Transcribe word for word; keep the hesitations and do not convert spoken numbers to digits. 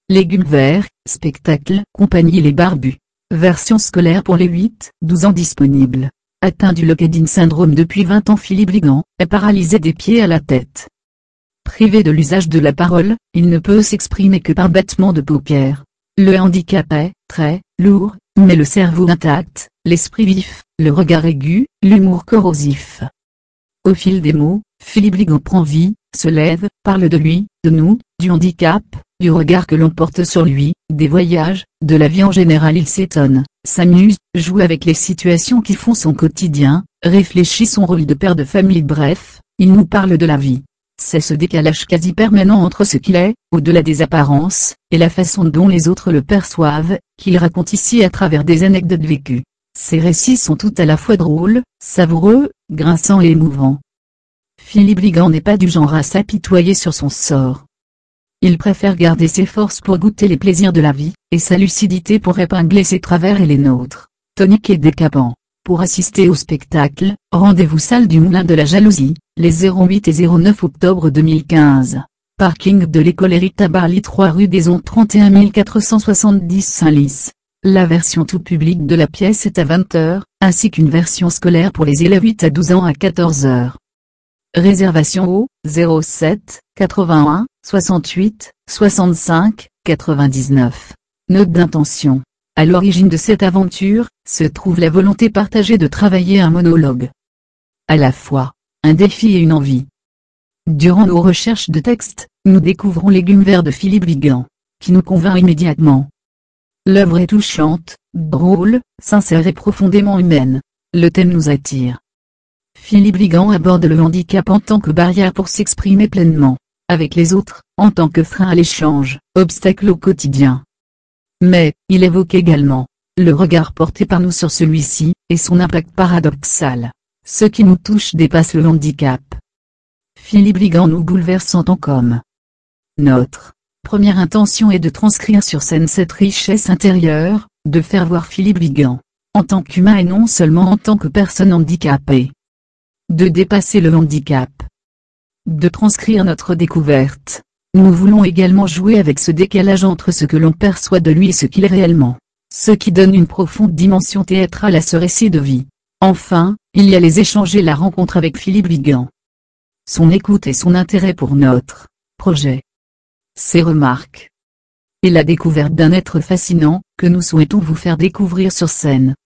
Légumes verts, spectacle, compagnie Les Barbus. Version scolaire pour les huit douze ans disponible. Atteint du Locked-in syndrome depuis vingt ans, Philippe Vigan est paralysé des pieds à la tête. Privé de l'usage de la parole, il ne peut s'exprimer que par battement de paupières. Le handicap est très lourd, mais le cerveau intact, l'esprit vif, le regard aigu, l'humour corrosif. Au fil des mots, Philippe Vigan prend vie, se lève, parle de lui, de nous, du handicap, du regard que l'on porte sur lui, des voyages, de la vie en général. Il s'étonne, s'amuse, joue avec les situations qui font son quotidien, réfléchit son rôle de père de famille, bref, il nous parle de la vie. C'est ce décalage quasi permanent entre ce qu'il est, au-delà des apparences, et la façon dont les autres le perçoivent, qu'il raconte ici à travers des anecdotes vécues. Ses récits sont tout à la fois drôles, savoureux, grinçants et émouvants. Philippe Vigan n'est pas du genre à s'apitoyer sur son sort. Il préfère garder ses forces pour goûter les plaisirs de la vie, et sa lucidité pour épingler ses travers et les nôtres. Tonique et décapant. Pour assister au spectacle, rendez-vous salle du Moulin de la Jalousie, les zéro huit et zéro neuf octobre deux mille quinze. Parking de l'école Erita Barly, trois rue des Ondes, trente et un mille quatre cent soixante-dix Saint-Lys. La version tout public de la pièce est à vingt heures, ainsi qu'une version scolaire pour les élèves huit à douze ans à quatorze heures. Réservation au zéro sept quatre-vingt-un soixante-huit soixante-cinq quatre-vingt-dix-neuf. Note d'intention. À l'origine de cette aventure, se trouve la volonté partagée de travailler un monologue. À la fois, un défi et une envie. Durant nos recherches de textes, nous découvrons Légumes verts de Philippe Vigan, qui nous convainc immédiatement. L'œuvre est touchante, drôle, sincère et profondément humaine. Le thème nous attire. Philippe Vigan aborde le handicap en tant que barrière pour s'exprimer pleinement, avec les autres, en tant que frein à l'échange, obstacle au quotidien. Mais, il évoque également, le regard porté par nous sur celui-ci, et son impact paradoxal. Ce qui nous touche dépasse le handicap. Philippe Vigan nous bouleverse en tant qu'homme. Notre première intention est de transcrire sur scène cette richesse intérieure, de faire voir Philippe Vigan, en tant qu'humain et non seulement en tant que personne handicapée. De dépasser le handicap. De transcrire notre découverte. Nous voulons également jouer avec ce décalage entre ce que l'on perçoit de lui et ce qu'il est réellement. Ce qui donne une profonde dimension théâtrale à ce récit de vie. Enfin, il y a les échanges et la rencontre avec Philippe Vigan. Son écoute et son intérêt pour notre projet. Ses remarques. Et la découverte d'un être fascinant, que nous souhaitons vous faire découvrir sur scène.